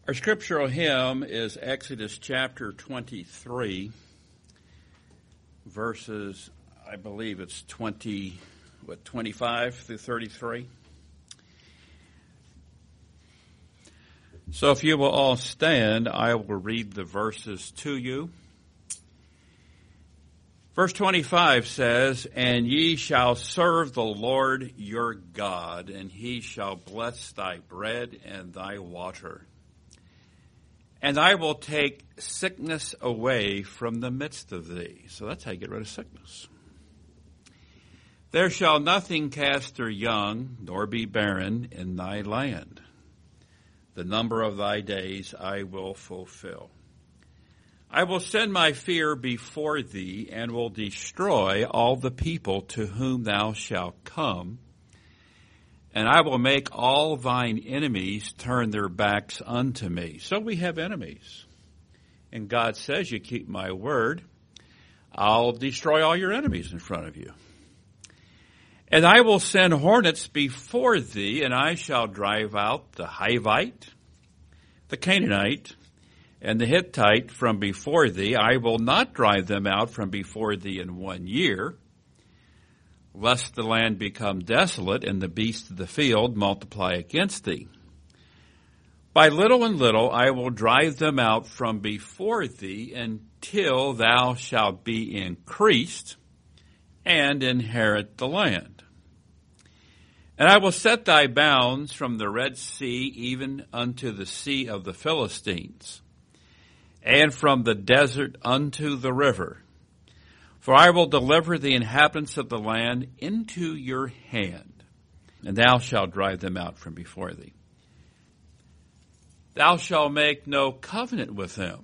Our scriptural hymn is Exodus chapter 23, verses, I believe it's 25 through 33. So if you will all stand, I will read the verses to you. Verse 25 says, "And ye shall serve the Lord your God, and he shall bless thy bread and thy water. And I will take sickness away from the midst of thee." So that's how you get rid of sickness. "There shall nothing cast their young, nor be barren in thy land. The number of thy days I will fulfill. I will send my fear before thee, and will destroy all the people to whom thou shalt come. And I will make all thine enemies turn their backs unto me." So we have enemies. And God says, you keep my word, I'll destroy all your enemies in front of you. "And I will send hornets before thee, and I shall drive out the Hivite, the Canaanite, and the Hittite from before thee. I will not drive them out from before thee in 1 year, lest the land become desolate and the beasts of the field multiply against thee. By little and little I will drive them out from before thee until thou shalt be increased and inherit the land. And I will set thy bounds from the Red Sea even unto the sea of the Philistines, and from the desert unto the river. For I will deliver the inhabitants of the land into your hand, and thou shalt drive them out from before thee. Thou shalt make no covenant with them,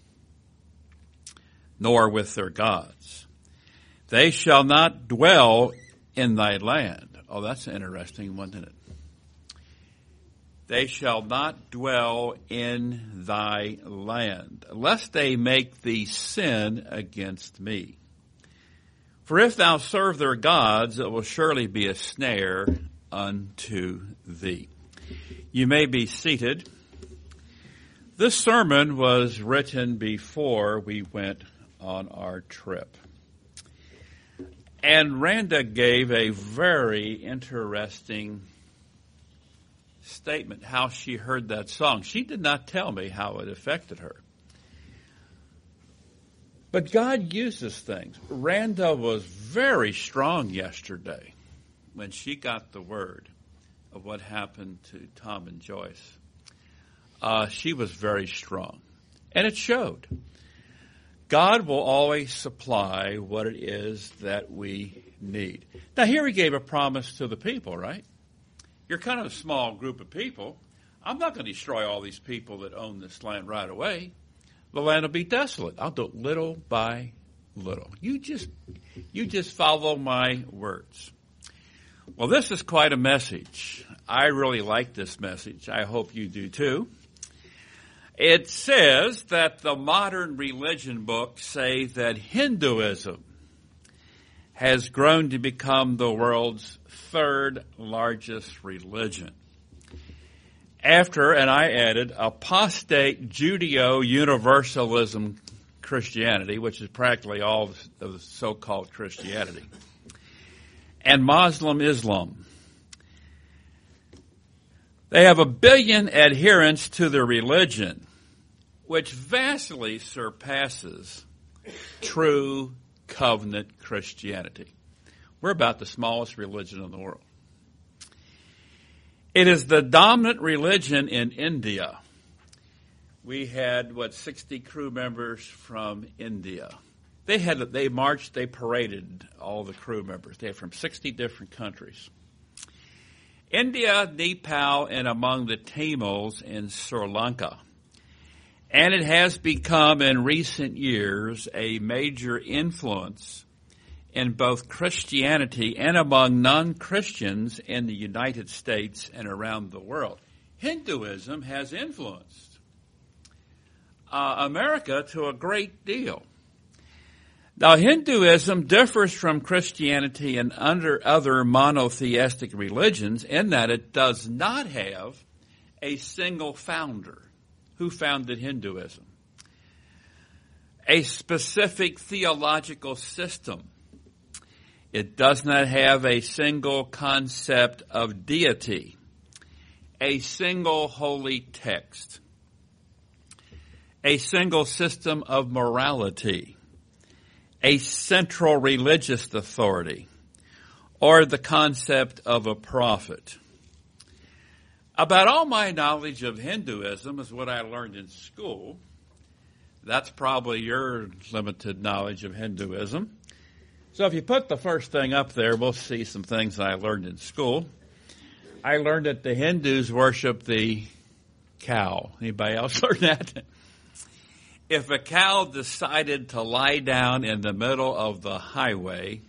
nor with their gods. They shall not dwell in thy land." Oh, that's interesting, wasn't it? "They shall not dwell in thy land, lest they make thee sin against me. For if thou serve their gods, it will surely be a snare unto thee." You may be seated. This sermon was written before we went on our trip. And Randa gave a very interesting statement, how she heard that song. She did not tell me how it affected her. But God uses things. Randa was very strong yesterday when she got the word of what happened to Tom and Joyce. She was very strong. And it showed. God will always supply what it is that we need. Now here he gave a promise to the people, right? You're kind of a small group of people. I'm not going to destroy all these people that own this land right away. The land will be desolate. I'll do it little by little. You just follow my words. Well, this is quite a message. I really like this message. I hope you do too. It says that the modern religion books say that Hinduism has grown to become the world's third largest religion. After, and I added, apostate Judeo-Universalism Christianity, which is practically all of the so-called Christianity, and Muslim Islam. They have 1 billion adherents to their religion, which vastly surpasses true covenant Christianity. We're about the smallest religion in the world. It is the dominant religion in India. We had, 60 crew members from India. They marched, they paraded all the crew members. They're from 60 different countries. India, Nepal, and among the Tamils in Sri Lanka. And it has become in recent years a major influence in both Christianity and among non-Christians in the United States and around the world. Hinduism has influenced America to a great deal. Now, Hinduism differs from Christianity and other monotheistic religions in that it does not have a single founder. Who founded Hinduism? A specific theological system. It does not have a single concept of deity, a single holy text, a single system of morality, a central religious authority, or the concept of a prophet. About all my knowledge of Hinduism is what I learned in school. That's probably your limited knowledge of Hinduism. So if you put the first thing up there, we'll see some things I learned in school. I learned that the Hindus worship the cow. Anybody else learn that? If a cow decided to lie down in the middle of the highway,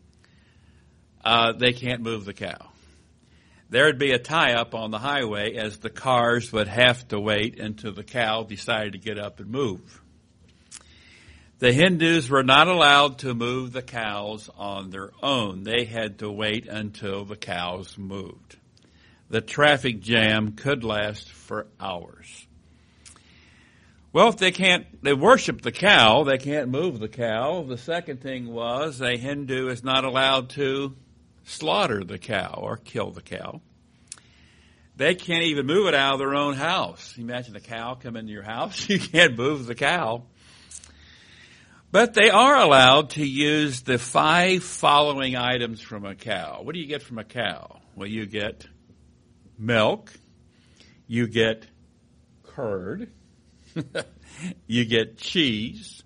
they can't move the cow. There would be a tie-up on the highway as the cars would have to wait until the cow decided to get up and move. The Hindus were not allowed to move the cows on their own. They had to wait until the cows moved. The traffic jam could last for hours. Well, if they worship the cow, they can't move the cow. The second thing was a Hindu is not allowed to slaughter the cow or kill the cow. They can't even move it out of their own house. Imagine a cow come into your house. You can't move the cow. But they are allowed to use the 5 following items from a cow. What do you get from a cow? Well, you get milk, you get curd, you get cheese,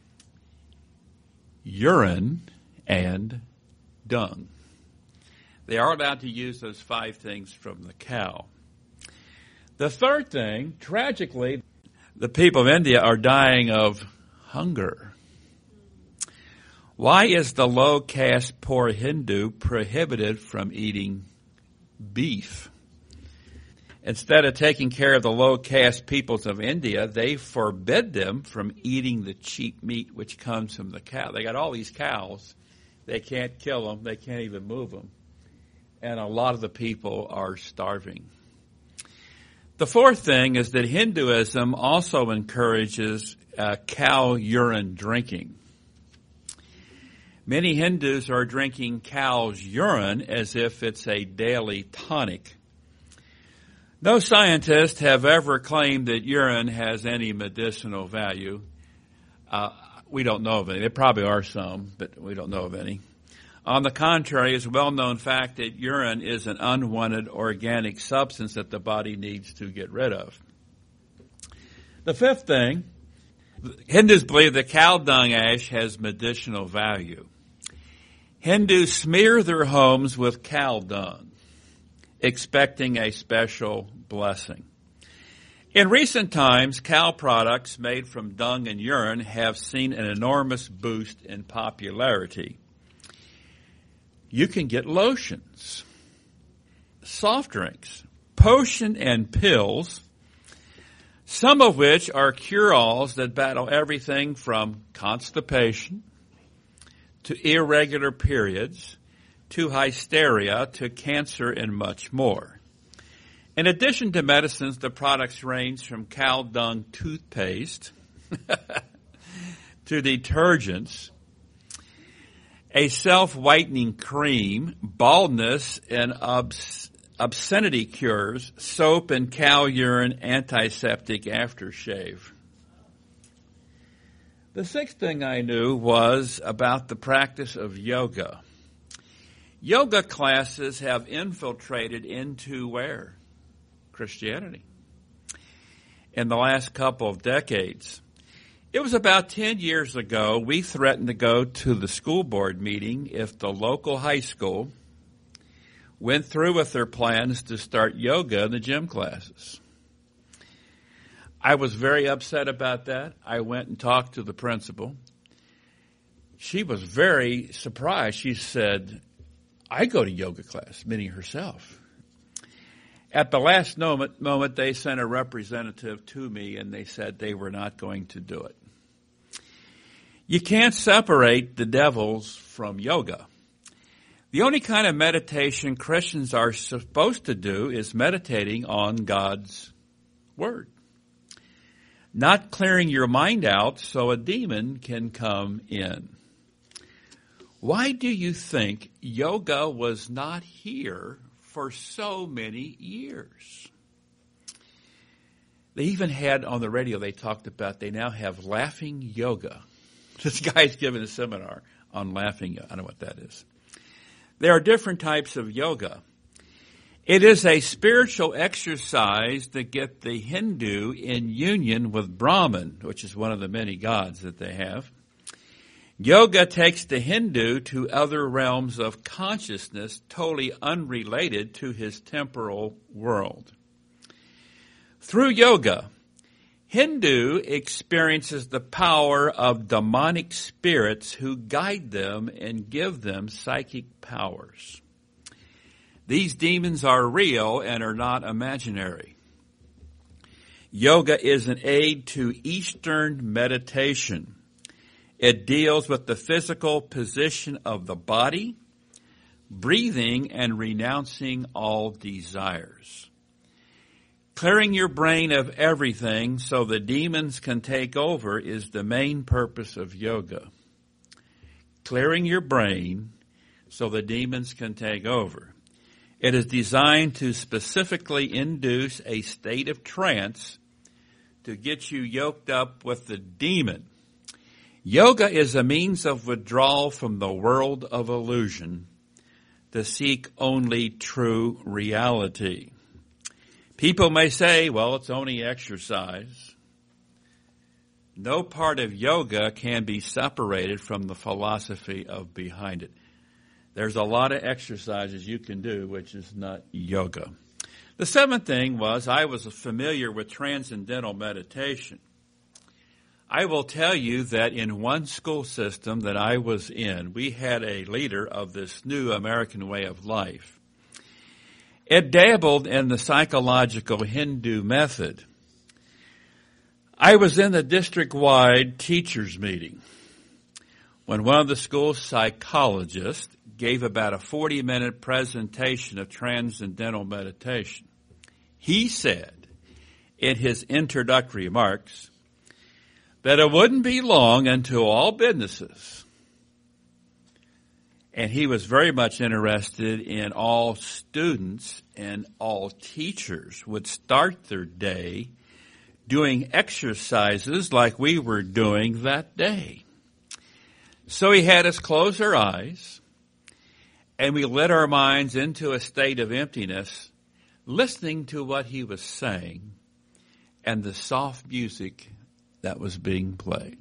urine, and dung. They are allowed to use those 5 things from the cow. The third thing, tragically, the people of India are dying of hunger. Why is the low-caste poor Hindu prohibited from eating beef? Instead of taking care of the low-caste peoples of India, they forbid them from eating the cheap meat which comes from the cow. They got all these cows. They can't kill them. They can't even move them. And a lot of the people are starving. The fourth thing is that Hinduism also encourages cow urine drinking. Many Hindus are drinking cow's urine as if it's a daily tonic. No scientists have ever claimed that urine has any medicinal value. We don't know of any. There probably are some, but we don't know of any. On the contrary, it's a well-known fact that urine is an unwanted organic substance that the body needs to get rid of. The fifth thing, Hindus believe that cow dung ash has medicinal value. Hindus smear their homes with cow dung, expecting a special blessing. In recent times, cow products made from dung and urine have seen an enormous boost in popularity. You can get lotions, soft drinks, potion and pills, some of which are cure-alls that battle everything from constipation to irregular periods, to hysteria, to cancer, and much more. In addition to medicines, the products range from cow dung toothpaste to detergents, a self-whitening cream, baldness and obscenity cures, soap and cow urine antiseptic aftershave. The sixth thing I knew was about the practice of yoga. Yoga classes have infiltrated into where? Christianity. In the last couple of decades. It was about 10 years ago, we threatened to go to the school board meeting if the local high school went through with their plans to start yoga in the gym classes. I was very upset about that. I went and talked to the principal. She was very surprised. She said, I go to yoga class, meaning herself. At the last moment, they sent a representative to me, and they said they were not going to do it. You can't separate the devils from yoga. The only kind of meditation Christians are supposed to do is meditating on God's Word. not clearing your mind out so a demon can come in. Why do you think yoga was not here for so many years? They even had on the radio, they talked about they now have laughing yoga. This guy's giving a seminar on laughing yoga. I don't know what that is. There are different types of yoga. It is a spiritual exercise to get the Hindu in union with Brahman, which is one of the many gods that they have. Yoga takes the Hindu to other realms of consciousness totally unrelated to his temporal world. Through yoga, Hindu experiences the power of demonic spirits who guide them and give them psychic powers. These demons are real and are not imaginary. Yoga is an aid to Eastern meditation. It deals with the physical position of the body, breathing, and renouncing all desires. Clearing your brain of everything so the demons can take over is the main purpose of yoga. Clearing your brain so the demons can take over. It is designed to specifically induce a state of trance to get you yoked up with the demon. Yoga is a means of withdrawal from the world of illusion to seek only true reality. People may say, well, it's only exercise. No part of yoga can be separated from the philosophy of behind it. There's a lot of exercises you can do, which is not yoga. The seventh thing was I was familiar with transcendental meditation. I will tell you that in one school system that I was in, we had a leader of this new American way of life. It dabbled in the psychological Hindu method. I was in the district-wide teachers meeting when one of the school's psychologists gave about a 40-minute presentation of transcendental meditation. He said in his introductory remarks that it wouldn't be long until all businesses, and he was very much interested in all students and all teachers would start their day doing exercises like we were doing that day. So he had us close our eyes, and we let our minds into a state of emptiness, listening to what he was saying and the soft music that was being played.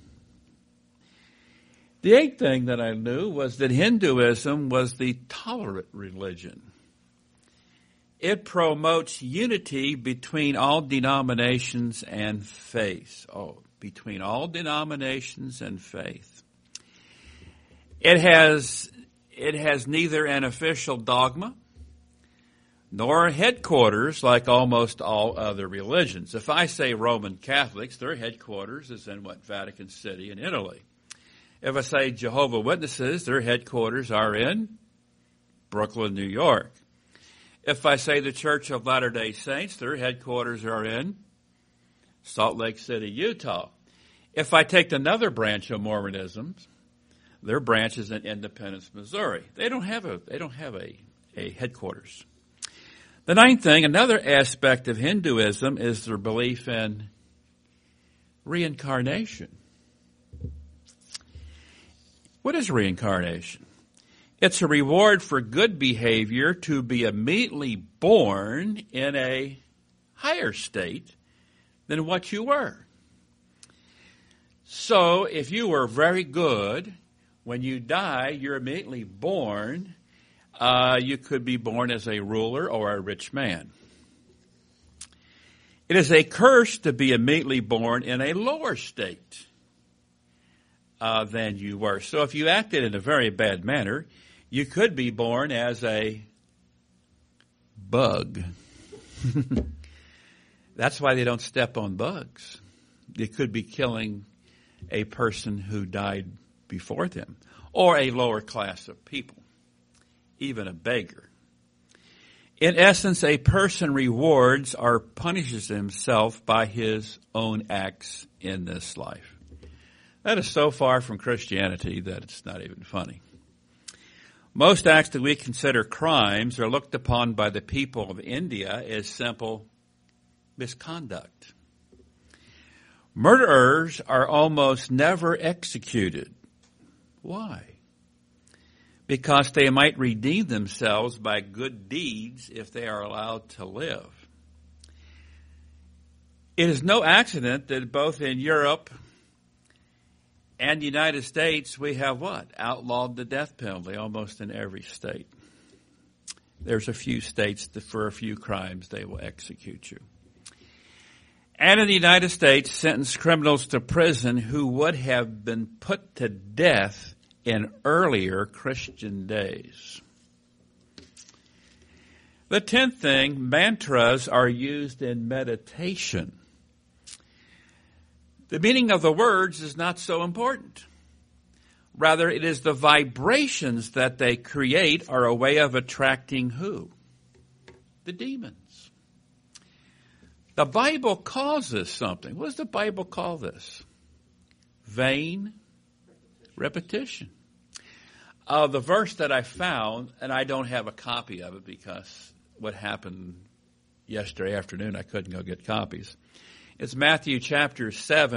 The eighth thing that I knew was that Hinduism was the tolerant religion. It promotes unity between all denominations and faith. Between all denominations and faith. It has neither an official dogma nor headquarters like almost all other religions. If I say Roman Catholics, their headquarters is in Vatican City in Italy. If I say Jehovah's Witnesses, their headquarters are in Brooklyn, New York. If I say the Church of Latter-day Saints, their headquarters are in Salt Lake City, Utah. If I take another branch of Mormonism, their branch is in Independence, Missouri. They don't have a headquarters. The ninth thing, another aspect of Hinduism is their belief in reincarnation. What is reincarnation? It's a reward for good behavior to be immediately born in a higher state than what you were. So if you were very good, when you die, you're immediately born. You could be born as a ruler or a rich man. It is a curse to be immediately born in a lower state than you were. So if you acted in a very bad manner, you could be born as a bug. That's why they don't step on bugs. They could be killing a person who died before them, or a lower class of people, even a beggar. In essence, a person rewards or punishes himself by his own acts in this life. That is so far from Christianity that it's not even funny. Most acts that we consider crimes are looked upon by the people of India as simple misconduct. Murderers are almost never executed. Why? Because they might redeem themselves by good deeds if they are allowed to live. It is no accident that both in Europe and the United States we have what? Outlawed the death penalty almost in every state. There's a few states that for a few crimes they will execute you. And in the United States, sentence criminals to prison who would have been put to death in earlier Christian days. The 10th thing, mantras are used in meditation. The meaning of the words is not so important. Rather, it is the vibrations that they create are a way of attracting who? The demons. The Bible calls this something. What does the Bible call this? Vain repetition. The verse that I found, and I don't have a copy of it because what happened yesterday afternoon, I couldn't go get copies. It's Matthew chapter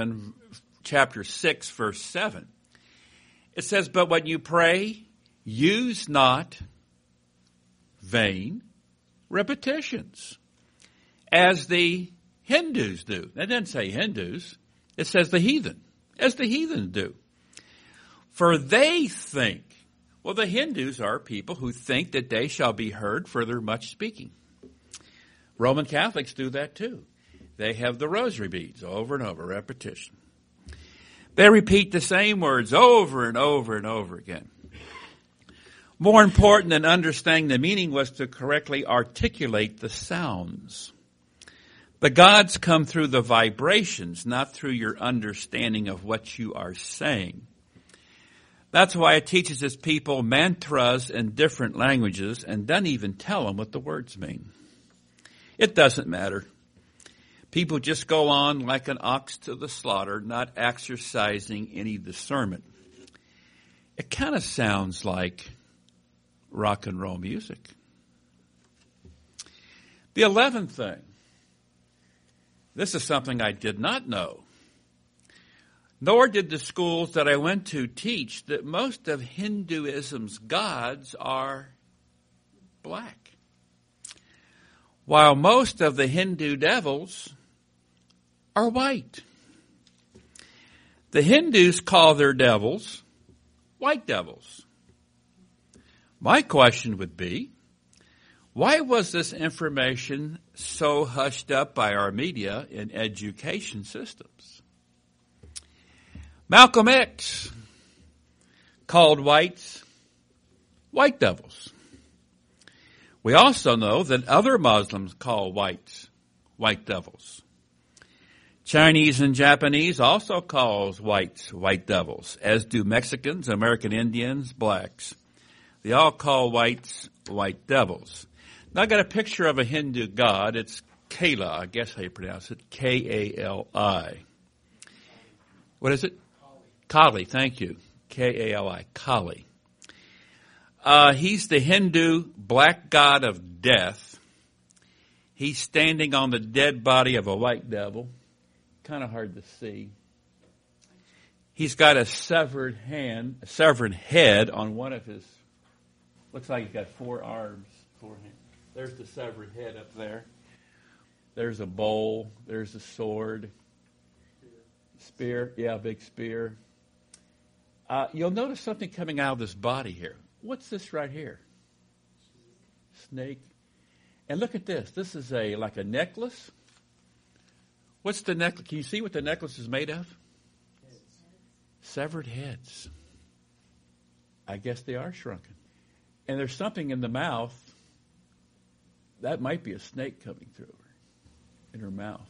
6, verse 7. It says, "But when you pray, use not vain repetitions, as the Hindus do." That doesn't say Hindus. It says the heathen, as the heathen do. For they think, well, the Hindus are people who think that they shall be heard for their much speaking. Roman Catholics do that too. They have the rosary beads over and over, repetition. They repeat the same words over and over and over again. More important than understanding the meaning was to correctly articulate the sounds. The gods come through the vibrations, not through your understanding of what you are saying. That's why it teaches its people mantras in different languages and doesn't even tell them what the words mean. It doesn't matter. People just go on like an ox to the slaughter, not exercising any discernment. It kind of sounds like rock and roll music. The 11th thing. This is something I did not know. Nor did the schools that I went to teach that most of Hinduism's gods are black, while most of the Hindu devils are white. The Hindus call their devils white devils. My question would be, why was this information so hushed up by our media and education systems? Malcolm X called whites white devils. We also know that other Muslims call whites white devils. Chinese and Japanese also calls whites white devils, as do Mexicans, American Indians, blacks. They all call whites white devils. Now I got a picture of a Hindu god. It's Kali, I guess how you pronounce it, K-A-L-I. What is it? Kali, thank you. K-A-L-I, Kali. He's the Hindu black god of death. He's standing on the dead body of a white devil. Kind of hard to see. He's got a severed head on one of his, looks like he's got 4 arms, 4 hands. There's the severed head up there. There's a bowl. There's a sword. Spear. Yeah, big spear. You'll notice something coming out of this body here. What's this right here? Snake. And look at this. This is like a necklace. What's the necklace? Can you see what the necklace is made of? Heads. Severed heads. I guess they are shrunken. And there's something in the mouth. That might be a snake coming through her, in her mouth.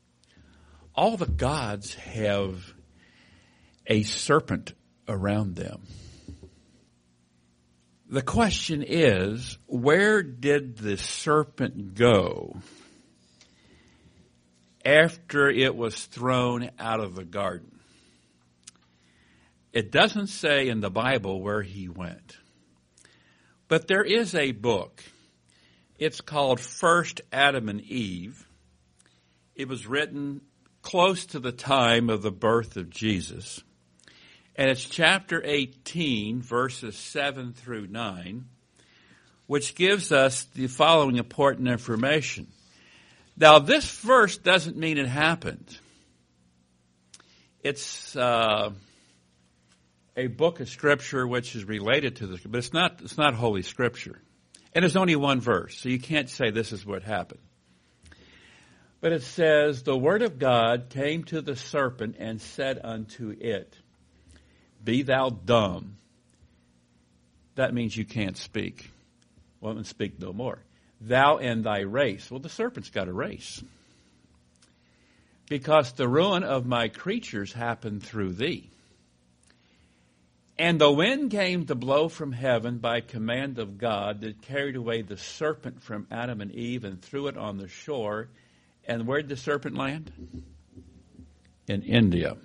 All the gods have a serpent around them. The question is, where did the serpent go after it was thrown out of the garden? It doesn't say in the Bible where he went. But there is a book. It's called First Adam and Eve. It was written close to the time of the birth of Jesus. And it's chapter 18, verses 7 through 9, which gives us the following important information. Now, this verse doesn't mean it happened. It's a book of Scripture which is related to this, but it's not Holy Scripture. And there's only one verse, so you can't say this is what happened. But it says, the word of God came to the serpent and said unto it, be thou dumb. That means you can't speak. Well, and speak no more. Thou and thy race. Well, the serpent's got a race. Because the ruin of my creatures happened through thee. And the wind came to blow from heaven by command of God that carried away the serpent from Adam and Eve and threw it on the shore. And where did the serpent land? In India.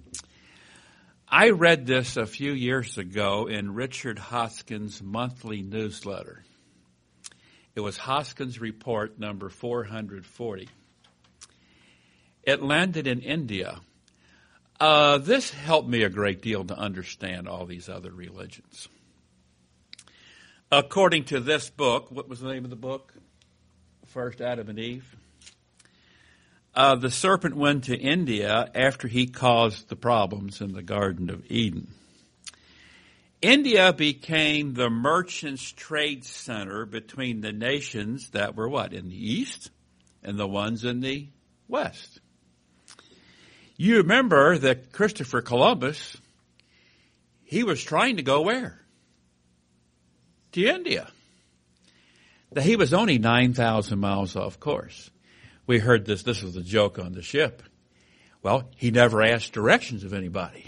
I read this a few years ago in Richard Hoskins' monthly newsletter. It was Hoskins' report number 440. It landed in India. This helped me a great deal to understand all these other religions. According to this book, what was the name of the book? First Adam and Eve. The serpent went to India after he caused the problems in the Garden of Eden. India became the merchants' trade center between the nations that were what? In the east and the ones in the west. You remember that Christopher Columbus, he was trying to go where? To India. That he was only 9,000 miles off course. We heard this was a joke on the ship. Well, he never asked directions of anybody.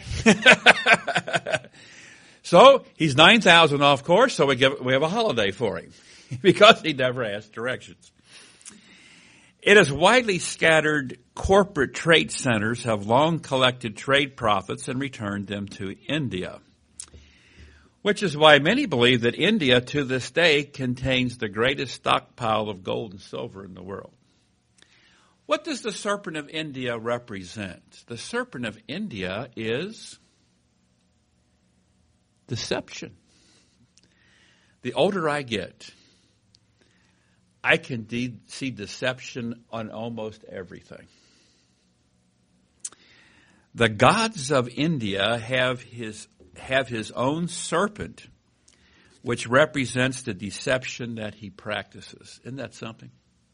So he's 9,000 off course, so we have a holiday for him because he never asked directions. It is widely scattered corporate trade centers have long collected trade profits and returned them to India, which is why many believe that India to this day contains the greatest stockpile of gold and silver in the world. What does the serpent of India represent? The serpent of India is deception. The older I get, I can see deception on almost everything. The gods of India have his own serpent, which represents the deception that he practices. Isn't that something?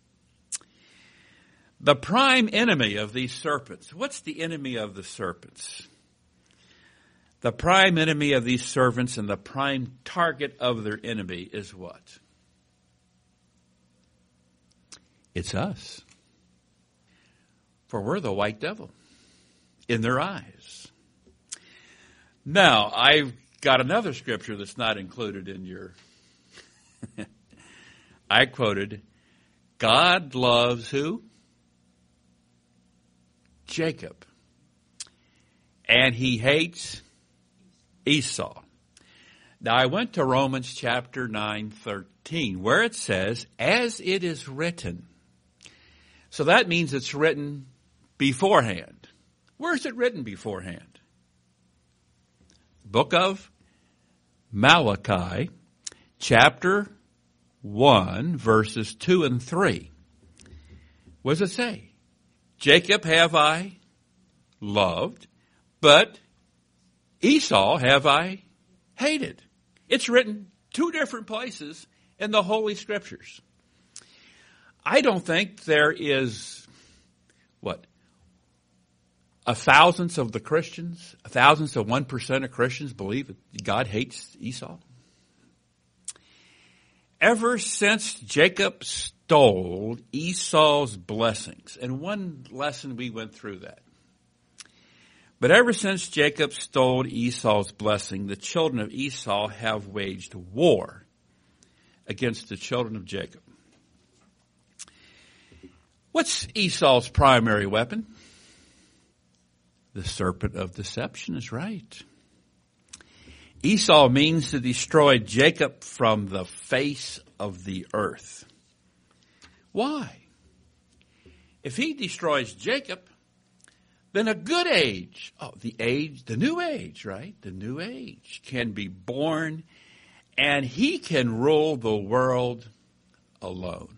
The prime enemy of these serpents. What's the enemy of the serpents? The prime enemy of these serpents and the prime target of their enemy is what? It's us. For we're the white devil in their eyes. Now, I've got another scripture that's not included in your... I quoted, God loves who? Jacob. And he hates Esau. Now I went to Romans chapter 9:13, where it says, as it is written. So that means it's written beforehand. Where is it written beforehand? Book of Malachi, chapter 1, verses 2 and 3. What does it say? Jacob have I loved, but Esau have I hated. It's written two different places in the Holy Scriptures. I don't think there is, a thousandth of the Christians, a thousandth of 1% of Christians believe that God hates Esau. Ever since Jacob stole Esau's blessings, and one lesson we went through that. But ever since Jacob stole Esau's blessing, the children of Esau have waged war against the children of Jacob. What's Esau's primary weapon? The serpent of deception is right. Esau means to destroy Jacob from the face of the earth. Why? If he destroys Jacob, then a good age, the new age, right? The new age can be born, and he can rule the world alone.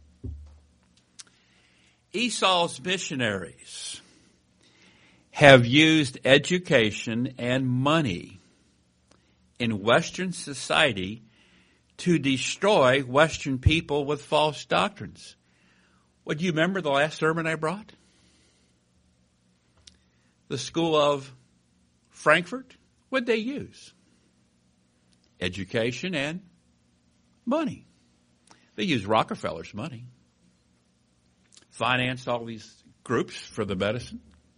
Esau's missionaries have used education and money in Western society to destroy Western people with false doctrines. Well, do you remember the last sermon I brought? The School of Frankfurt? What'd they use? Education and money. They used Rockefeller's money. Financed all these groups for the medicine.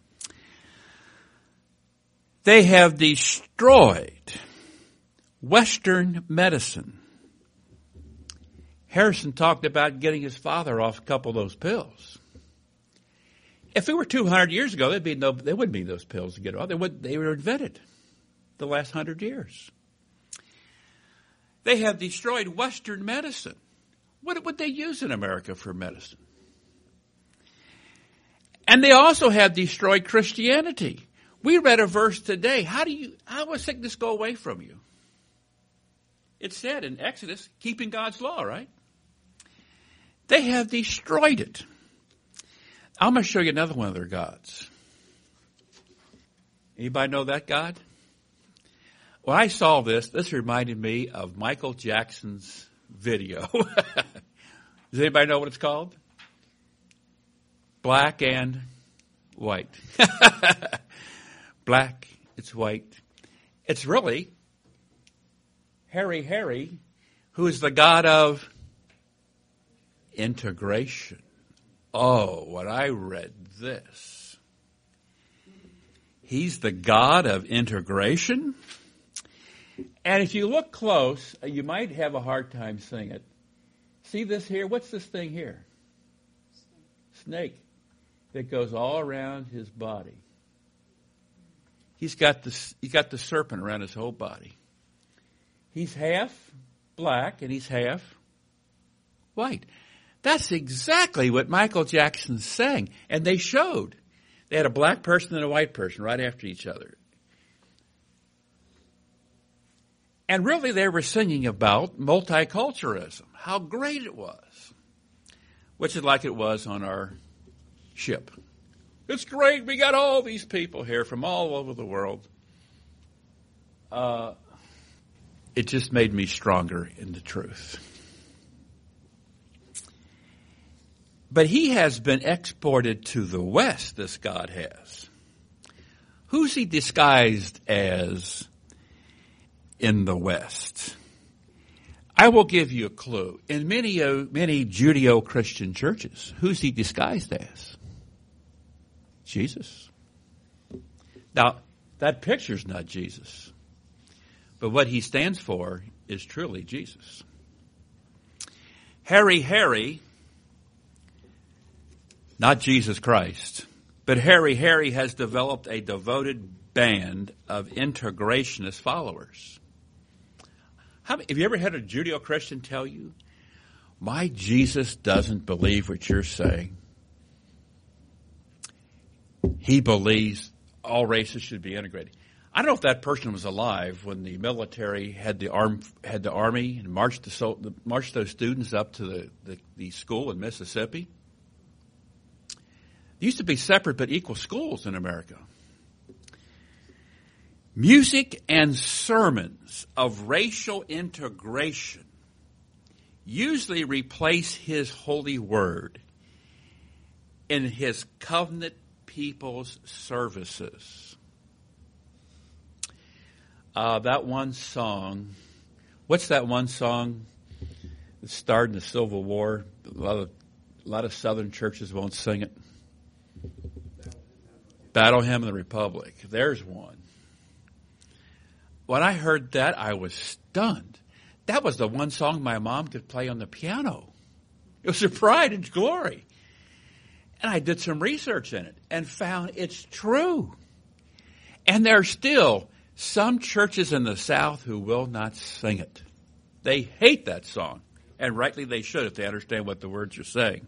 They have destroyed Western medicine. Harrison talked about getting his father off a couple of those pills. If it were 200 years ago, there wouldn't be those pills to get off. They were invented the last 100 years. They have destroyed Western medicine. What would they use in America for medicine? And they also have destroyed Christianity. We read a verse today. How will sickness go away from you? It said in Exodus, keeping God's law, right? They have destroyed it. I'm going to show you another one of their gods. Anybody know that God? When I saw this reminded me of Michael Jackson's video. Does anybody know what it's called? Black and white. Black, it's white. It's really Harry, who is the God of integration. Oh, when I read this, he's the God of integration. And if you look close, you might have a hard time seeing it. See this here? What's this thing here? Snake that goes all around his body. He's got the serpent around his whole body. He's half black and he's half white. That's exactly what Michael Jackson's sang. And they showed. They had a black person and a white person right after each other. And really they were singing about multiculturalism, how great it was, which is like it was on our ship. It's great. We got all these people here from all over the world. It just made me stronger in the truth. But he has been exported to the West, this God has. Who's he disguised as in the West? I will give you a clue. In many Judeo-Christian churches, who's he disguised as? Jesus. Now, that picture's not Jesus. But what he stands for is truly Jesus. Harry, not Jesus Christ, but Harry has developed a devoted band of integrationist followers. Have you ever had a Judeo-Christian tell you, my Jesus doesn't believe what you're saying? He believes all races should be integrated. I don't know if that person was alive when the military had the army and marched those students up to the school in Mississippi. There used to be separate but equal schools in America. Music and sermons of racial integration usually replace his holy word in his covenant people's services. That one song, what's that one song that started in the Civil War? A lot of Southern churches won't sing it. Battle Hymn of the Republic. There's one. When I heard that, I was stunned. That was the one song my mom could play on the piano. It was her pride and glory. And I did some research in it and found it's true. And there are still some churches in the South who will not sing it. They hate that song. And rightly they should if they understand what the words are saying.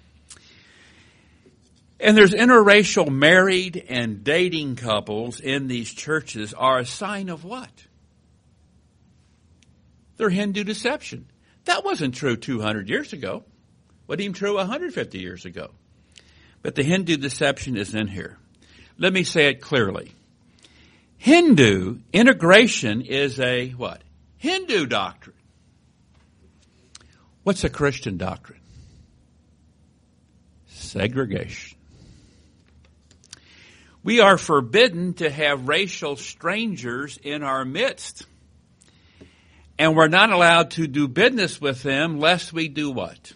And there's interracial married and dating couples in these churches are a sign of what? They're Hindu deception. That wasn't true 200 years ago. Wasn't even true 150 years ago. But the Hindu deception is in here. Let me say it clearly. Hindu integration is a what? Hindu doctrine. What's a Christian doctrine? Segregation. We are forbidden to have racial strangers in our midst. And we're not allowed to do business with them lest we do what?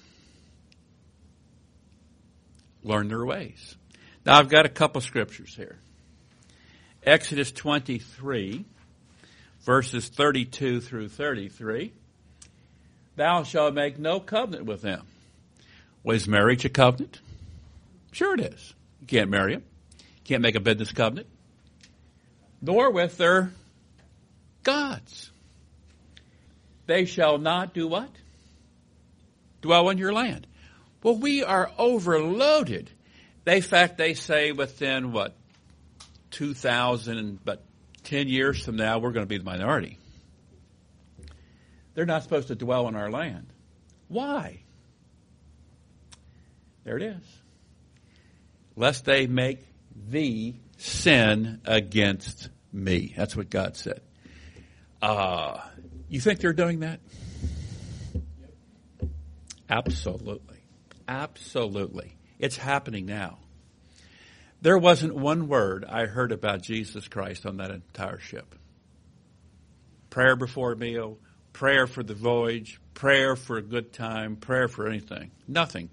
Learn their ways. Now I've got a couple scriptures here. Exodus 23, verses 32 through 33. Thou shalt make no covenant with them. Was marriage a covenant? Sure it is. You can't marry them. Can't make a business covenant. Nor with their gods. They shall not do what? Dwell in your land. Well, we are overloaded. In fact, they say within, 2,000, but 10 years from now, we're going to be the minority. They're not supposed to dwell in our land. Why? There it is. Lest they make thee sin against me. That's what God said. You think they're doing that? Absolutely. Absolutely. It's happening now. There wasn't one word I heard about Jesus Christ on that entire ship. Prayer before a meal, prayer for the voyage, prayer for a good time, prayer for anything. Nothing.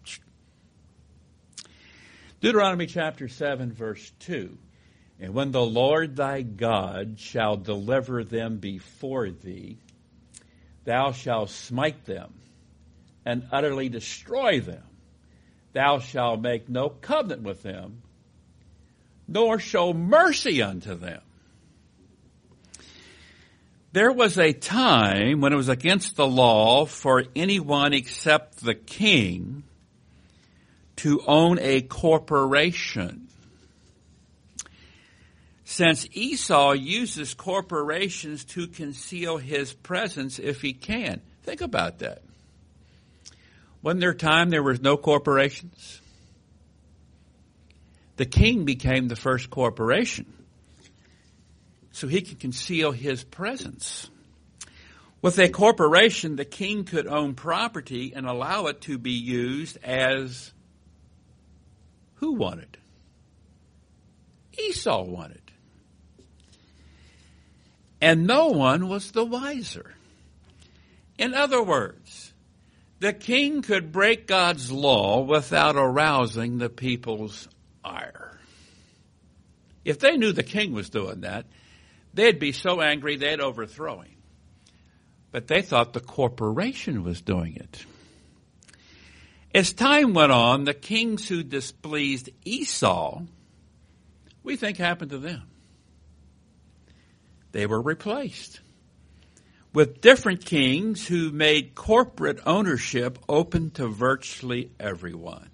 Deuteronomy chapter 7, verse 2. And when the Lord thy God shall deliver them before thee, thou shalt smite them and utterly destroy them. Thou shalt make no covenant with them, nor show mercy unto them. There was a time when it was against the law for anyone except the king to own a corporation. Since Esau uses corporations to conceal his presence if he can. Think about that. Wasn't there a time there was no corporations? The king became the first corporation so he could conceal his presence. With a corporation, the king could own property and allow it to be used as who wanted? Esau wanted. And no one was the wiser. In other words, the king could break God's law without arousing the people's ire. If they knew the king was doing that, they'd be so angry they'd overthrow him. But they thought the corporation was doing it. As time went on, the kings who displeased Esau, we think happened to them. They were replaced with different kings who made corporate ownership open to virtually everyone.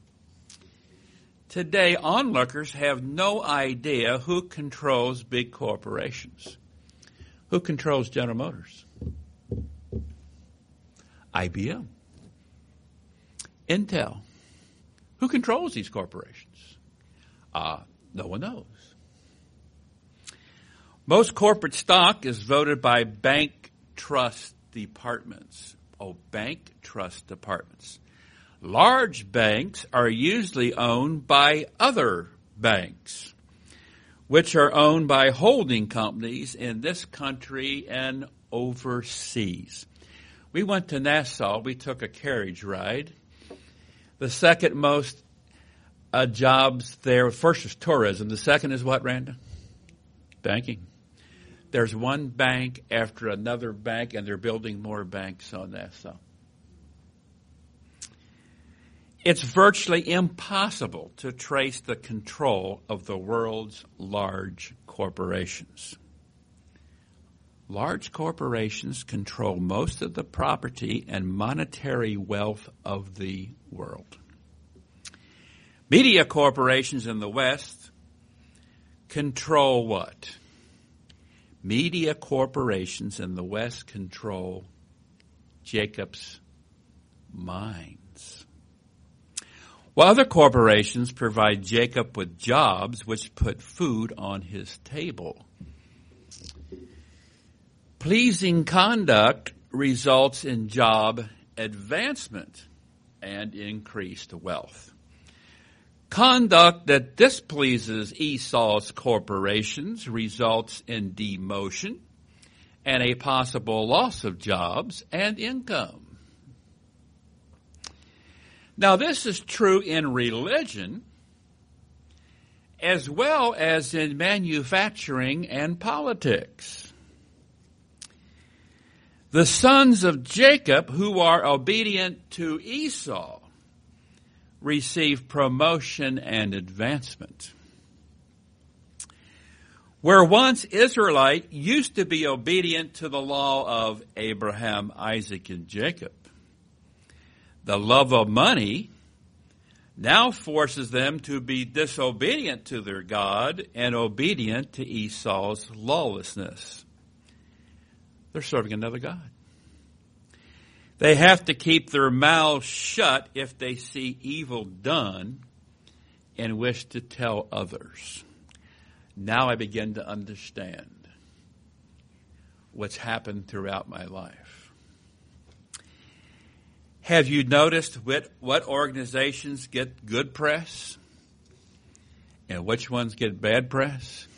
Today, onlookers have no idea who controls big corporations. Who controls General Motors? IBM. Intel. Who controls these corporations? No one knows. Most corporate stock is voted by bank trust departments. Bank trust departments. Large banks are usually owned by other banks, which are owned by holding companies in this country and overseas. We went to Nassau. We took a carriage ride. The second most jobs there. First is tourism. The second is what, Randa? Banking. There's one bank after another bank, and they're building more banks on that. So it's virtually impossible to trace the control of the world's large corporations. Large corporations control most of the property and monetary wealth of the world. Media corporations in the West control what? Media corporations in the West control Jacob's minds. While other corporations provide Jacob with jobs which put food on his table. Pleasing conduct results in job advancement and increased wealth. Conduct that displeases Esau's corporations results in demotion and a possible loss of jobs and income. Now, this is true in religion as well as in manufacturing and politics. The sons of Jacob who are obedient to Esau receive promotion and advancement. Where once Israelite used to be obedient to the law of Abraham, Isaac, and Jacob, the love of money now forces them to be disobedient to their God and obedient to Esau's lawlessness. They're serving another God. They have to keep their mouths shut if they see evil done and wish to tell others. Now I begin to understand what's happened throughout my life. Have you noticed what organizations get good press and which ones get bad press?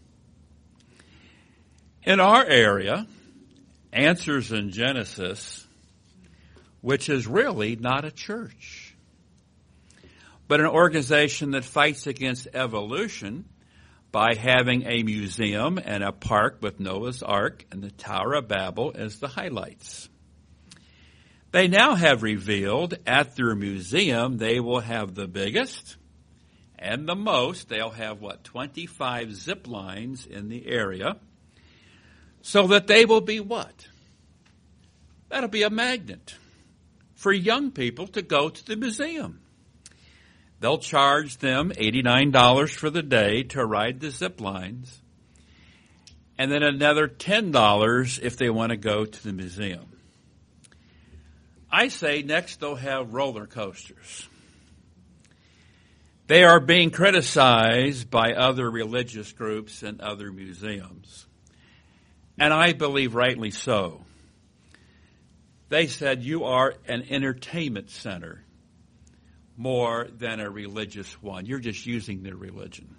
In our area, Answers in Genesis, which is really not a church, but an organization that fights against evolution by having a museum and a park with Noah's Ark and the Tower of Babel as the highlights. They now have revealed at their museum they will have the biggest and the most. They'll have, 25 zip lines in the area, so that they will be what? That'll be a magnet for young people to go to the museum. They'll charge them $89 for the day to ride the zip lines, and then another $10 if they want to go to the museum. I say next they'll have roller coasters. They are being criticized by other religious groups and other museums, and I believe rightly so. They said you are an entertainment center more than a religious one. You're just using their religion.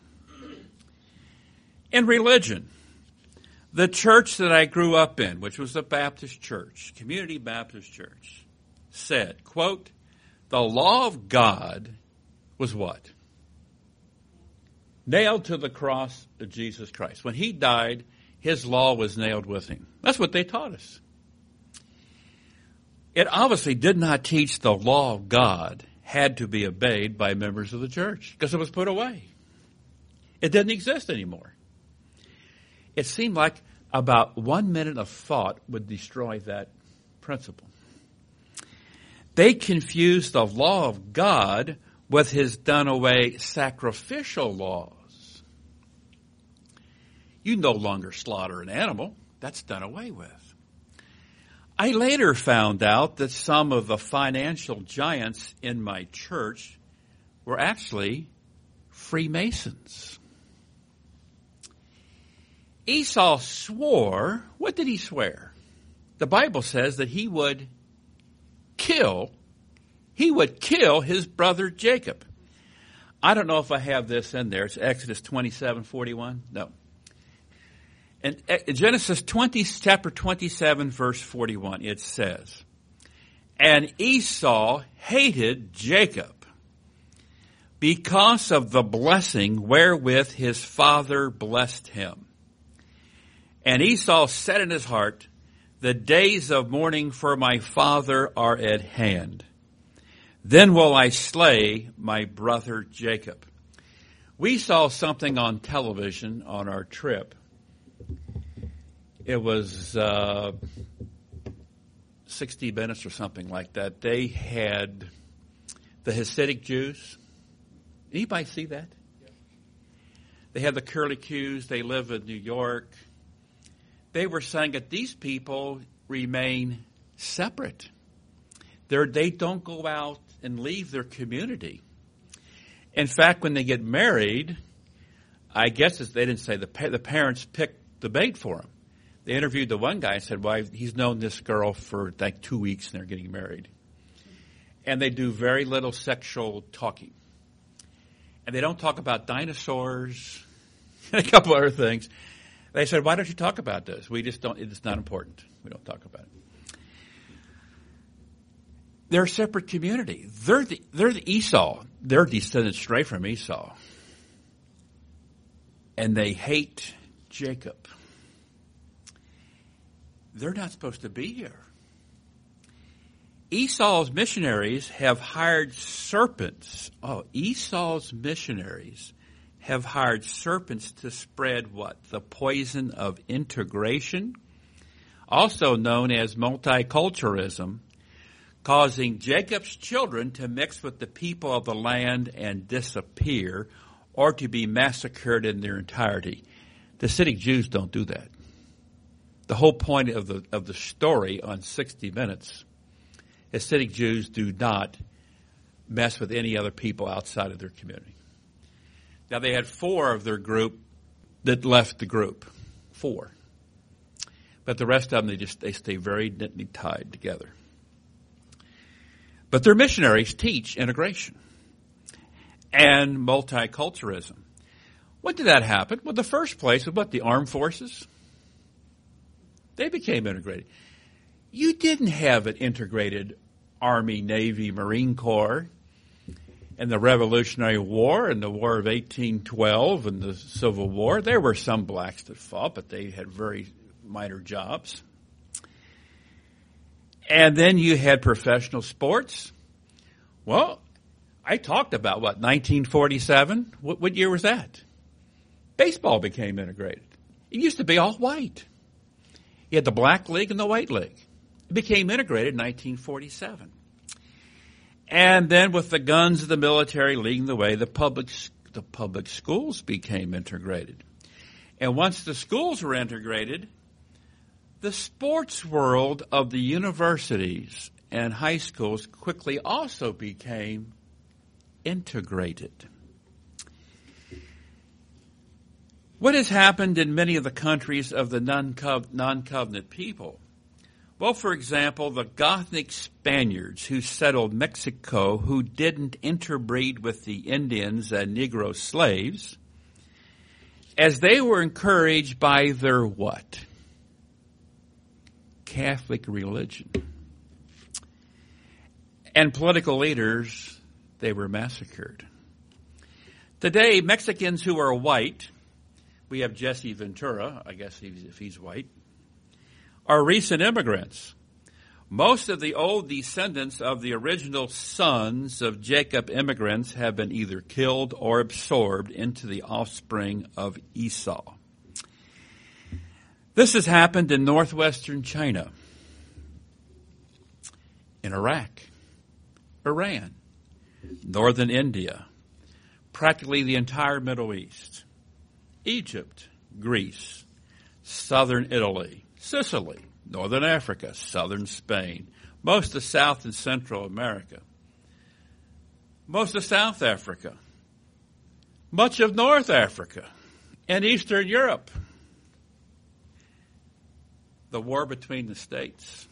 In religion, the church that I grew up in, which was a Baptist church, Community Baptist Church, said, quote, the law of God was what? Nailed to the cross of Jesus Christ. When he died, his law was nailed with him. That's what they taught us. It obviously did not teach the law of God had to be obeyed by members of the church because it was put away. It didn't exist anymore. It seemed like about 1 minute of thought would destroy that principle. They confused the law of God with his done-away sacrificial laws. You no longer slaughter an animal. That's done away with. I later found out that some of the financial giants in my church were actually Freemasons. Esau swore, what did he swear? The Bible says that he would kill his brother Jacob. I don't know if I have this in there. It's Exodus 27:41. No. In Genesis chapter 27, verse 41, it says, and Esau hated Jacob because of the blessing wherewith his father blessed him. And Esau said in his heart, the days of mourning for my father are at hand. Then will I slay my brother Jacob. We saw something on television on our trip. It was 60 Minutes or something like that. They had the Hasidic Jews. Anybody see that? Yeah. They had the curly Qs. They live in New York. They were saying that these people remain separate. They don't go out and leave their community. In fact, when they get married, I guess they didn't say the parents picked the mate for them. They interviewed the one guy and said, well, he's known this girl for like 2 weeks and they're getting married. And they do very little sexual talking. And they don't talk about dinosaurs and a couple other things. They said, why don't you talk about this? We just don't, it's not important. We don't talk about it. They're a separate community. They're the Esau. They're descended straight from Esau. And they hate Jacob. They're not supposed to be here. Esau's missionaries have hired serpents. Oh, Esau's missionaries have hired serpents to spread what? The poison of integration, also known as multiculturalism, causing Jacob's children to mix with the people of the land and disappear, or to be massacred in their entirety. The Hasidic Jews don't do that. The whole point of the story on 60 Minutes, Hasidic Jews do not mess with any other people outside of their community. Now, they had 4 of their group that left the group. 4. But the rest of them, they stay very neatly tied together. But their missionaries teach integration and multiculturalism. When did that happen? Well, the first place was what? The armed forces? They became integrated. You didn't have an integrated Army, Navy, Marine Corps in the Revolutionary War and the War of 1812 and the Civil War. There were some blacks that fought, but they had very minor jobs. And then you had professional sports. Well, I talked about, 1947? What year was that? Baseball became integrated. It used to be all white. You had the black league and the white league. It became integrated in 1947. And then with the guns of the military leading the way, the public schools became integrated. And once the schools were integrated, the sports world of the universities and high schools quickly also became integrated. What has happened in many of the countries of the non-covenant people? Well, for example, the Gothic Spaniards who settled Mexico, who didn't interbreed with the Indians and Negro slaves, as they were encouraged by their what? Catholic religion. And political leaders, they were massacred. Today, Mexicans who are white, we have Jesse Ventura, I guess if he's white, are recent immigrants. Most of the old descendants of the original sons of Jacob immigrants have been either killed or absorbed into the offspring of Esau. This has happened in northwestern China, in Iraq, Iran, northern India, practically the entire Middle East, Egypt, Greece, southern Italy, Sicily, northern Africa, southern Spain, most of South and Central America, most of South Africa, much of North Africa, and Eastern Europe. The war between the states.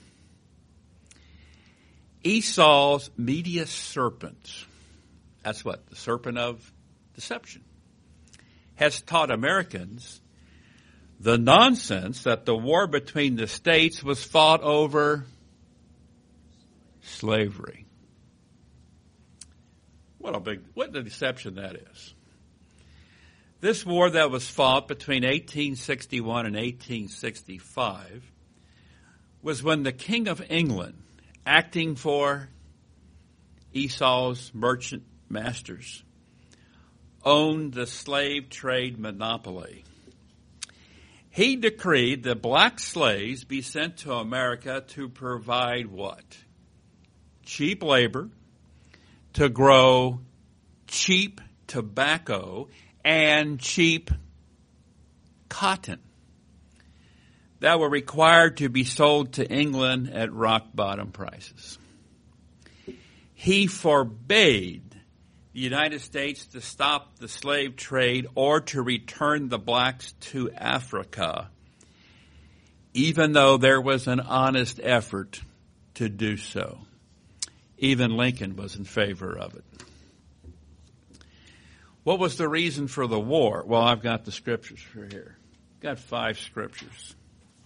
Esau's media serpent, that's what? The serpent of deception, has taught Americans the nonsense that the war between the states was fought over slavery. What a deception that is. This war that was fought between 1861 and 1865 was when the King of England, acting for Esau's merchant masters, owned the slave trade monopoly. He decreed that black slaves be sent to America to provide what? Cheap labor, to grow cheap tobacco and cheap cotton that were required to be sold to England at rock bottom prices. He forbade the United States to stop the slave trade or to return the blacks to Africa, even though there was an honest effort to do so. Even Lincoln was in favor of it. What was the reason for the war? Well, I've got the scriptures for here. Got 5 scriptures.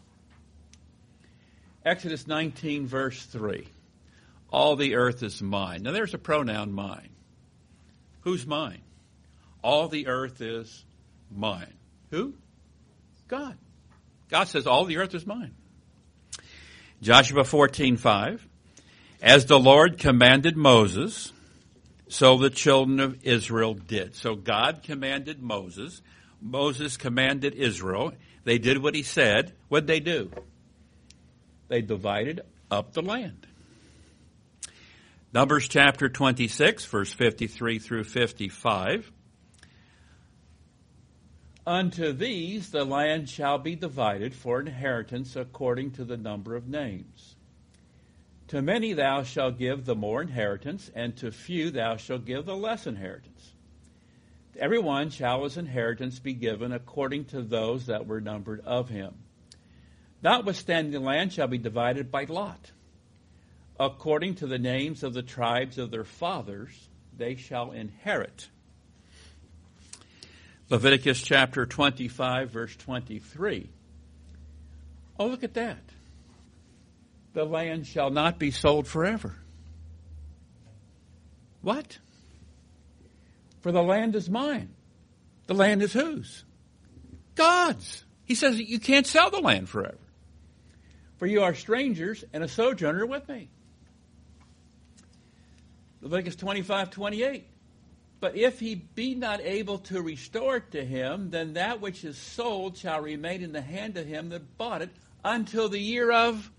Exodus 19, verse 3. All the earth is mine. Now there's a pronoun mine. Who's mine? All the earth is mine. Who? God. God says all the earth is mine. Joshua 14:5. As the Lord commanded Moses, so the children of Israel did. So God commanded Moses. Moses commanded Israel. They did what he said. What did they do? They divided up the land. Numbers chapter 26, verse 53 through 55. Unto these the land shall be divided for inheritance according to the number of names. To many thou shalt give the more inheritance, and to few thou shalt give the less inheritance. To every one shall his inheritance be given according to those that were numbered of him. Notwithstanding the land shall be divided by lot. According to the names of the tribes of their fathers, they shall inherit. Leviticus chapter 25, verse 23. Oh, look at that. The land shall not be sold forever. What? For the land is mine. The land is whose? God's. He says you can't sell the land forever. For you are strangers and a sojourner with me. Leviticus 25:28. But if he be not able to restore it to him, then that which is sold shall remain in the hand of him that bought it until the year of...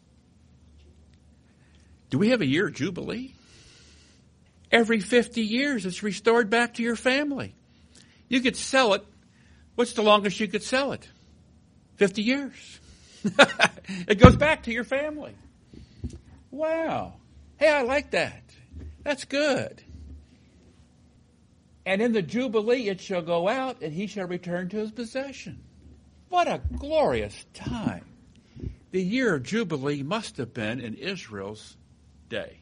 Do we have a year of Jubilee? Every 50 years it's restored back to your family. You could sell it. What's the longest you could sell it? 50 years. It goes back to your family. Wow. Hey, I like that. That's good. And in the Jubilee it shall go out, and he shall return to his possession. What a glorious time. The year of Jubilee must have been in Israel's day.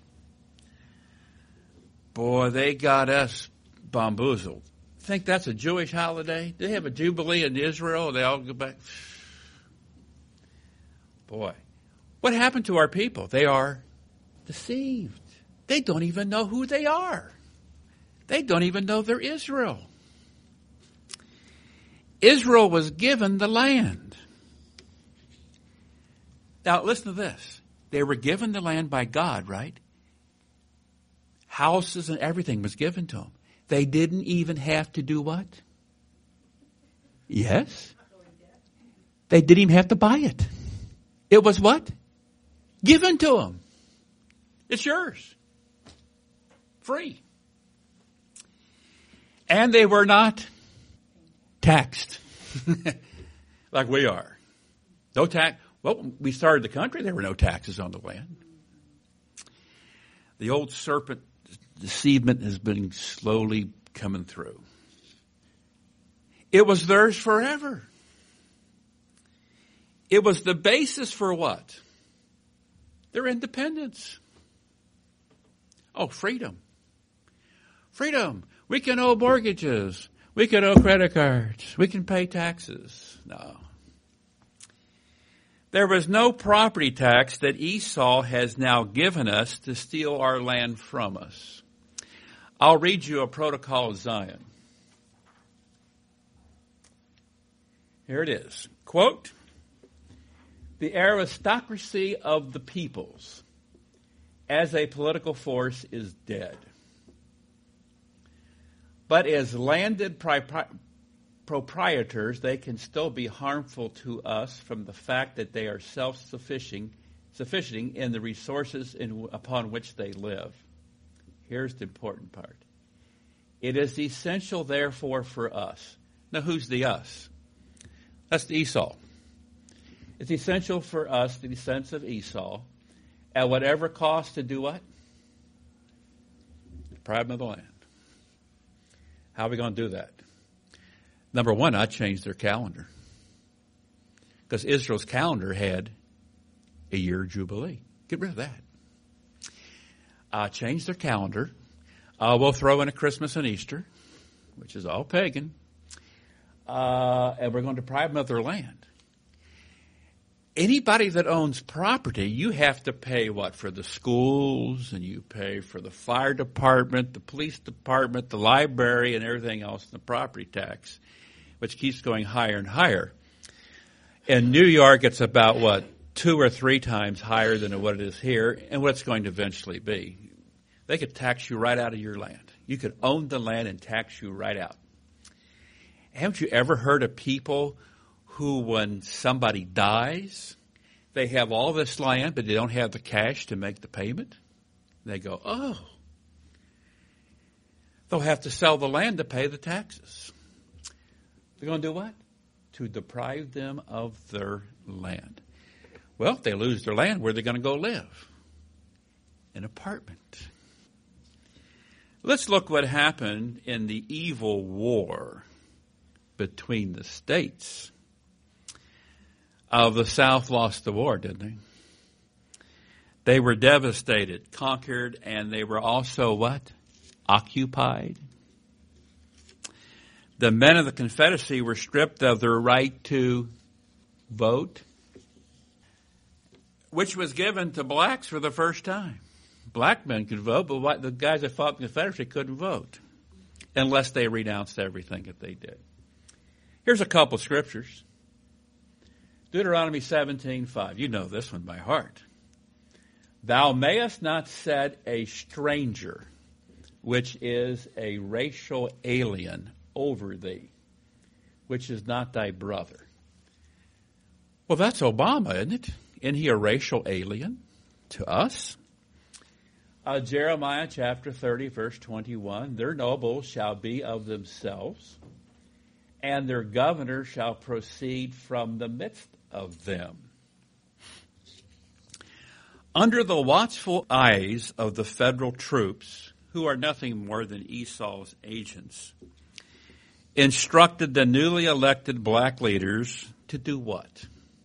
Boy, they got us bamboozled. Think that's a Jewish holiday? They have a Jubilee in Israel, they all go back. Boy, what happened to our people? They are deceived. They don't even know who they are. They don't even know they're Israel. Israel was given the land. Now, listen to this. They were given the land by God, right? Houses and everything was given to them. They didn't even have to do what? Yes. They didn't even have to buy it. It was what? Given to them. It's yours. Free. And they were not taxed like we are. No tax. Well, when we started the country, there were no taxes on the land. The old serpent deceivement has been slowly coming through. It was theirs forever. It was the basis for what? Their independence. Oh, freedom. Freedom. We can owe mortgages. We can owe credit cards. We can pay taxes. No. There was no property tax that Esau has now given us to steal our land from us. I'll read you a protocol of Zion. Here it is. Quote, "The aristocracy of the peoples as a political force is dead. But as landed proprietors, they can still be harmful to us from the fact that they are self-sufficient in the resources upon which they live." Here's the important part. "It is essential, therefore, for us." Now, who's the us? That's the Esau. It's essential for us, the descendants of Esau, at whatever cost to do what? Deprive them of the land. How are we going to do that? Number one, I changed their calendar. Because Israel's calendar had a year jubilee. Get rid of that. Change their calendar. We'll throw in a Christmas and Easter, which is all pagan. And we're going to deprive them of their land. Anybody that owns property, you have to pay what? For the schools, and you pay for the fire department, the police department, the library, and everything else in the property tax, which keeps going higher and higher. In New York, it's about, what, 2 or 3 times higher than what it is here, and what it's going to eventually be. They could tax you right out of your land. You could own the land and tax you right out. Haven't you ever heard of people who, when somebody dies, they have all this land, but they don't have the cash to make the payment? They go, oh. They'll have to sell the land to pay the taxes. They're going to do what? To deprive them of their land. Well, if they lose their land, where are they going to go live? An apartment. Let's look what happened in the evil war between the states. The South lost the war, didn't they? They were devastated, conquered, and they were also what? Occupied. The men of the Confederacy were stripped of their right to vote, which was given to blacks for the first time. Black men could vote, but the guys that fought in the Confederacy couldn't vote unless they renounced everything that they did. Here's a couple of scriptures. Deuteronomy 17:5. You know this one by heart. "Thou mayest not set a stranger, which is a racial alien, over thee, which is not thy brother." Well, that's Obama, isn't it? Isn't he a racial alien to us? Jeremiah chapter 30, verse 21. "Their nobles shall be of themselves, and their governor shall proceed from the midst of them." Under the watchful eyes of the federal troops, who are nothing more than Esau's agents, instructed the newly elected black leaders to do what?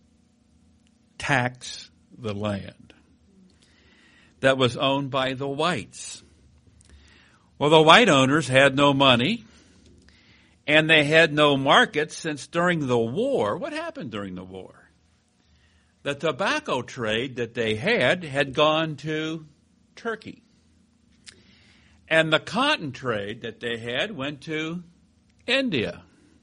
Tax the land that was owned by the whites. Well, the white owners had no money, and they had no market, since during the war, what happened during the war? The tobacco trade that they had gone to Turkey. And the cotton trade that they had went to India.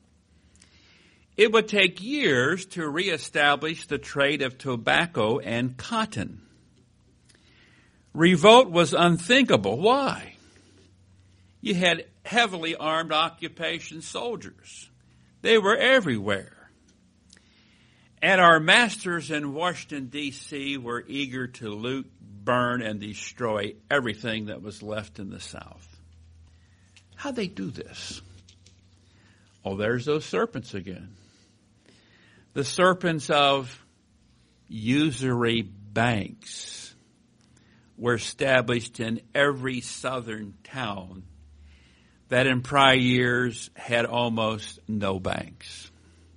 It would take years to reestablish the trade of tobacco and cotton. Revolt was unthinkable. Why? You had heavily armed occupation soldiers. They were everywhere. And our masters in Washington, D.C. were eager to loot, burn, and destroy everything that was left in the South. How'd they do this? Oh, there's those serpents again. The serpents of usury banks were established in every southern town that in prior years had almost no banks.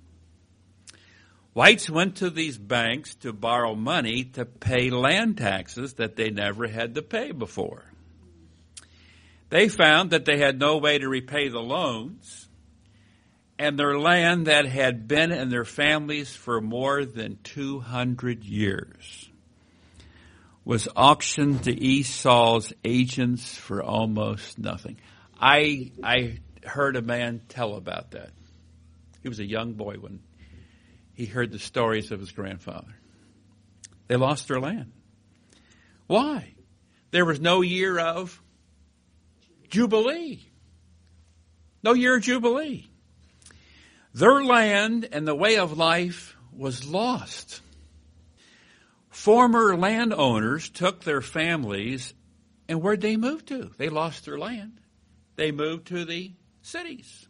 Whites went to these banks to borrow money to pay land taxes that they never had to pay before. They found that they had no way to repay the loans, and their land that had been in their families for more than 200 years was auctioned to Esau's agents for almost nothing. I heard a man tell about that. He was a young boy when he heard the stories of his grandfather. They lost their land. Why? There was no year of Jubilee. No year of Jubilee. Their land and the way of life was lost. Former landowners took their families, and where'd they move to? They lost their land. They moved to the cities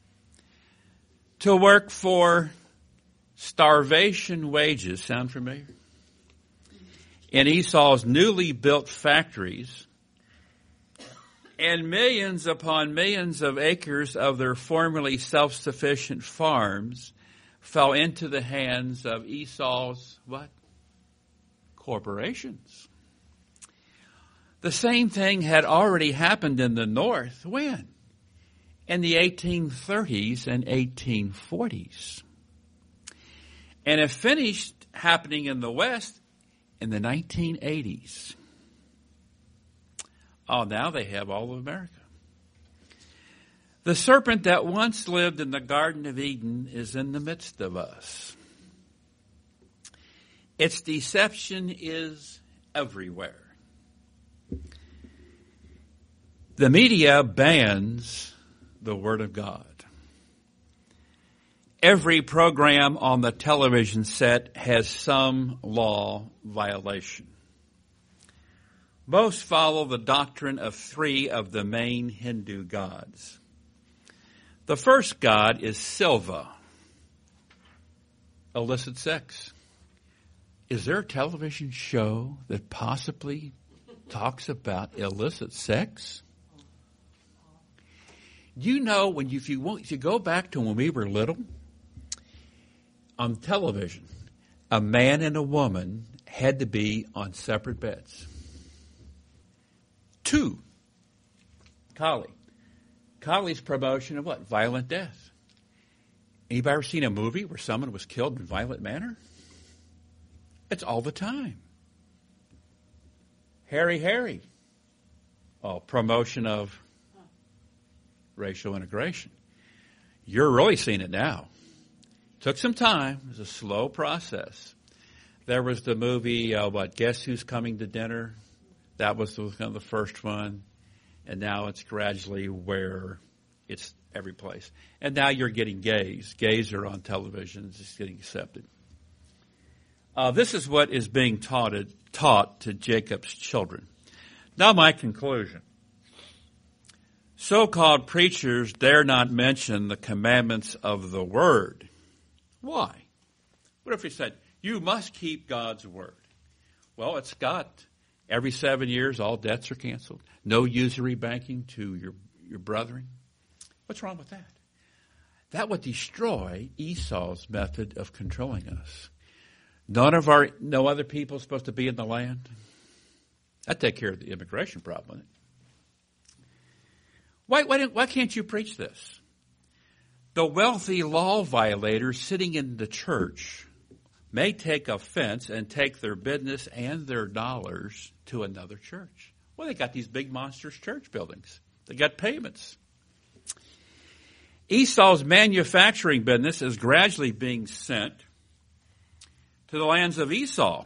to work for starvation wages. Sound familiar? In Esau's newly built factories, and millions upon millions of acres of their formerly self-sufficient farms fell into the hands of Esau's what? Corporations. The same thing had already happened in the North. When? In the 1830s and 1840s. And it finished happening in the West in the 1980s. Oh, now they have all of America. The serpent that once lived in the Garden of Eden is in the midst of us. Its deception is everywhere. The media bans the Word of God. Every program on the television set has some law violation. Most follow the doctrine of three of the main Hindu gods. The first god is Silva, illicit sex. Is there a television show that possibly talks about illicit sex? You know, if you go back to when we were little, on television, a man and a woman had to be on separate beds. 2. Collie's promotion of what? Violent death. Anybody ever seen a movie where someone was killed in a violent manner? It's all the time. Harry. Oh, promotion of racial integration. You're really seeing it now. Took some time. It was a slow process. There was the movie, Guess Who's Coming to Dinner? That was kind of the first one. And now it's gradually where it's every place. And now you're getting gays. Gays are on television. It's just getting accepted. This is what is being taught to Jacob's children. Now my conclusion. So-called preachers dare not mention the commandments of the Word. Why? What if he said, you must keep God's Word? Well, it's got every 7 years all debts are canceled. No usury banking to your brethren. What's wrong with that? That would destroy Esau's method of controlling us. No other people supposed to be in the land. That'd take care of the immigration problem. Why can't you preach this? The wealthy law violators sitting in the church may take offense and take their business and their dollars to another church. Well, they got these big monstrous church buildings. They got payments. Esau's manufacturing business is gradually being sent to the lands of Esau,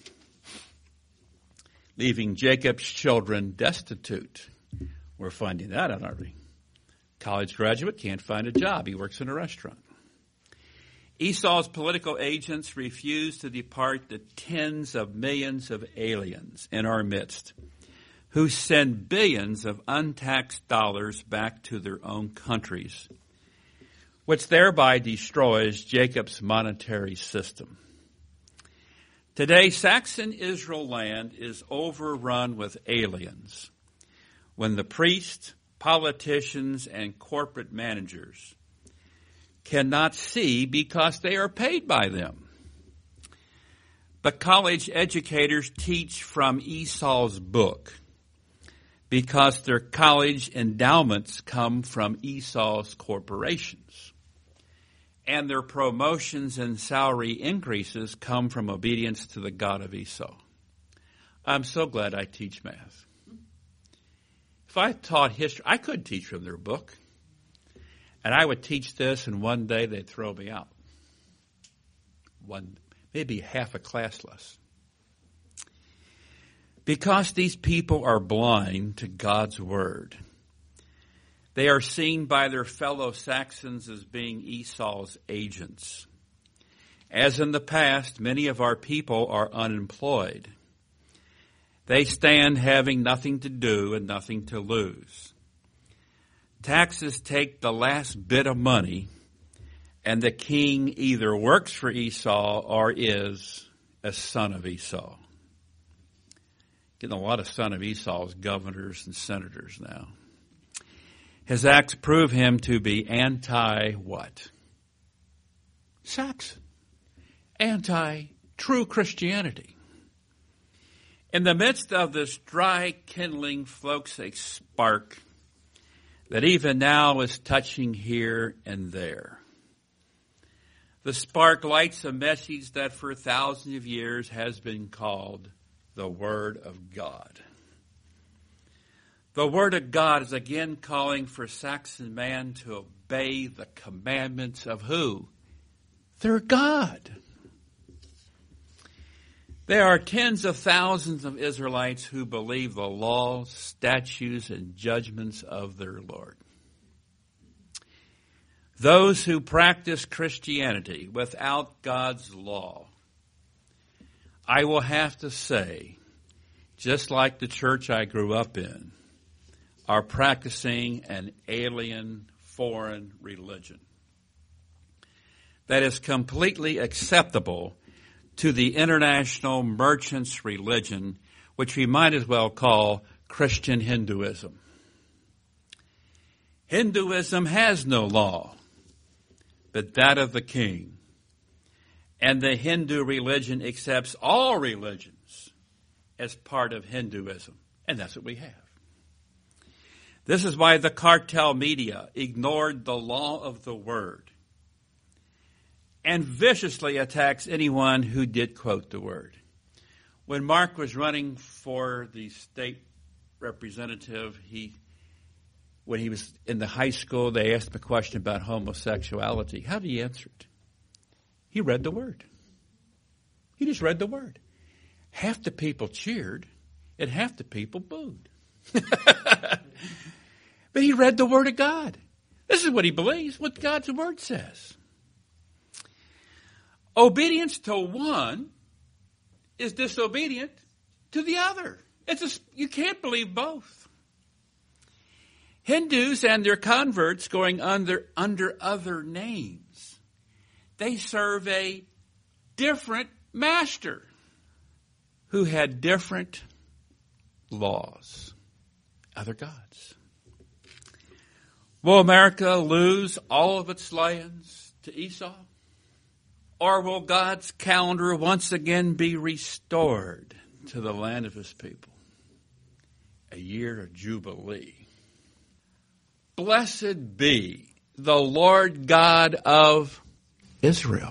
leaving Jacob's children destitute. We're finding that out, aren't we? College graduate can't find a job. He works in a restaurant. Esau's political agents refuse to depart the tens of millions of aliens in our midst who send billions of untaxed dollars back to their own countries, which thereby destroys Jacob's monetary system. Today, Saxon Israel land is overrun with aliens when the priests, politicians, and corporate managers cannot see because they are paid by them. But college educators teach from Esau's book because their college endowments come from Esau's corporations. And their promotions and salary increases come from obedience to the God of Esau. I'm so glad I teach math. If I taught history, I could teach from their book. And I would teach this, and one day they'd throw me out. Maybe half a class less. Because these people are blind to God's word. They are seen by their fellow Saxons as being Esau's agents. As in the past, many of our people are unemployed. They stand having nothing to do and nothing to lose. Taxes take the last bit of money, and the king either works for Esau or is a son of Esau. Getting a lot of son of Esau's governors and senators now. His acts prove him to be anti-what? Saxon. Anti-true Christianity. In the midst of this dry kindling floats a spark that even now is touching here and there. The spark lights a message that for thousands of years has been called the Word of God. The Word of God is again calling for Saxon man to obey the commandments of who? Their God. There are tens of thousands of Israelites who believe the laws, statutes, and judgments of their Lord. Those who practice Christianity without God's law, I will have to say, just like the church I grew up in, are practicing an alien, foreign religion that is completely acceptable to the international merchant's religion, which we might as well call Christian Hinduism. Hinduism has no law, but that of the king. And the Hindu religion accepts all religions as part of Hinduism. And that's what we have. This is why the cartel media ignored the law of the word and viciously attacks anyone who did quote the word. When Mark was running for the state representative, when he was in the high school, they asked him a question about homosexuality. How did he answer it? He read the word. He just read the word. Half the people cheered and half the people booed. But he read the word of God. This is what he believes, what God's word says. Obedience to one is disobedient to the other. You can't believe both. Hindus and their converts going under other names, they serve a different master who had different laws, other gods. Will America lose all of its lands to Esau? Or will God's calendar once again be restored to the land of his people? A year of Jubilee. Blessed be the Lord God of Israel.